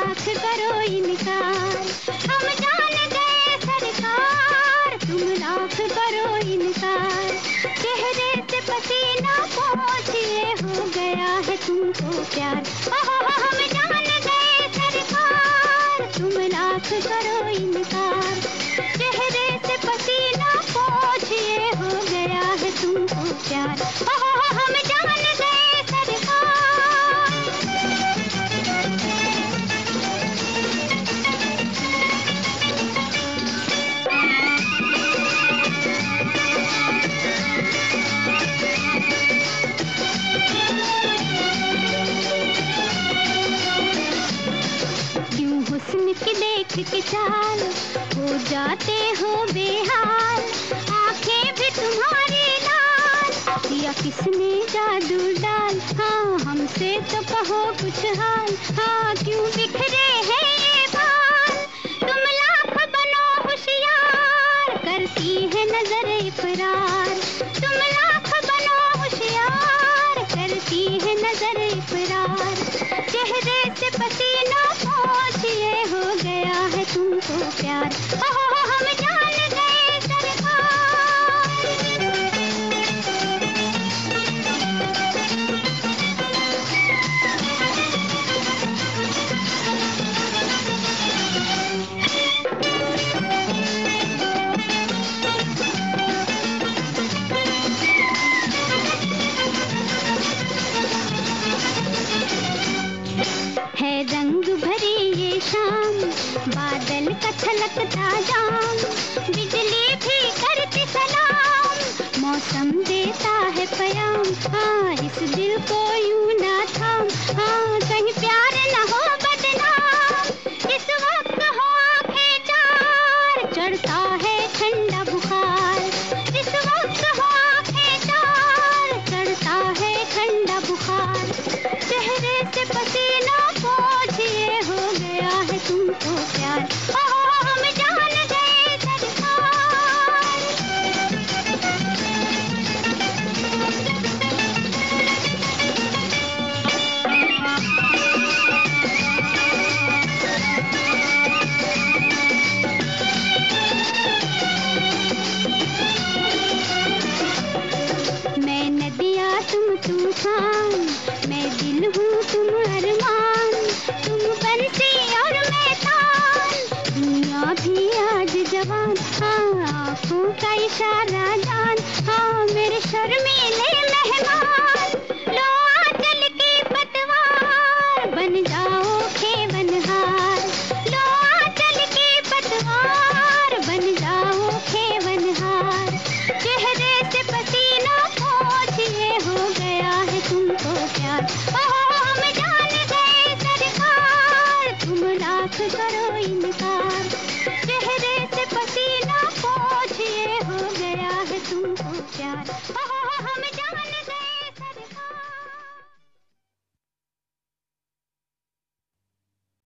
लाख करो इनकार, हम जान गए सरकार, तुम लाख करो इनकार। चेहरे से पसीना पोंछिए हो गया है तुमको प्यार, हम जान गए सरकार, तुम लाख करो इनकार। चेहरे से पसीना पोंछिए हो गया है तुमको प्यार, हम जान गए सरकार। क्यों हुस्न की देख के चाल हो जाते हो बेहाल, आंखें भी तुम्हारी लाल, या किसने जादू डाल। हाँ हमसे तो कहो कुछ हाल, हाँ क्यों बिखरे हैं ये बाल। तुम लाख बनो होशियार, करती है नजर इकरार। तुम लाख बनो होशियार, करती है नजर इकरार। चेहरे से पसीना पोंछिए हो गया है तुमको प्यार, हम जान गए सरकार। है रंग भरी ये शाम, बादल का छलकता जाम, बिजली भी करती सलाम, मौसम देता है पयाम। हाँ इस दिल को यूं ना थाम, हाँ कहीं प्यार न हो बदनाम। इस वक्त हो आंखें चार, चढ़ता है ठंडा बुखार। इस वक्त हो आंखें चार, चढ़ता है ठंडा बुखार। चेहरे से पसीना पोंछिए हो गया है तुमको प्यार, हम जान गए सरकार। मैं नदिया तुम तूफान, मैं दिल हूँ तुम अरमान, तुम बंसी और मैं तान, दुनिया भी आज जवान। हाँ आँखों का इशारा जान, हाँ मेरे शर्मीले मेहमान। लो आंचल की पतवार, बन जाओ खेवनहार। लो आंचल की पतवार, बन जाओ खेवनहार। चेहरे से पसीना पोंछिए हो गया है तुमको प्यार, हम जान गए सरकार, तुम लाख करो इनकार।